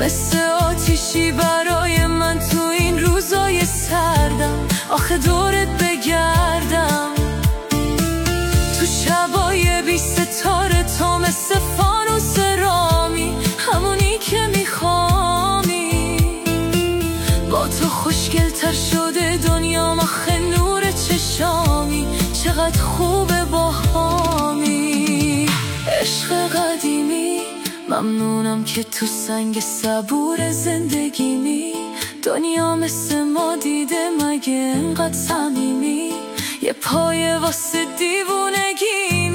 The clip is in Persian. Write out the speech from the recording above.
مثل آتیشی برای من تو این روزای سردم، آخه دورت بگردم تو شبای بی ستاره، تو مثل فانوس رامی، همونی که میخوامی. با تو خوشگل‌تر شده دنیام، آخه نور چشامی، چقدر خوبه با هامی. عشق قدیمی، ممنونم که تو سنگ صبور زندگیمی. دنیا مثل ما دیده مگه انقدر صمیمی؟ یه پایه واسه دیوونگی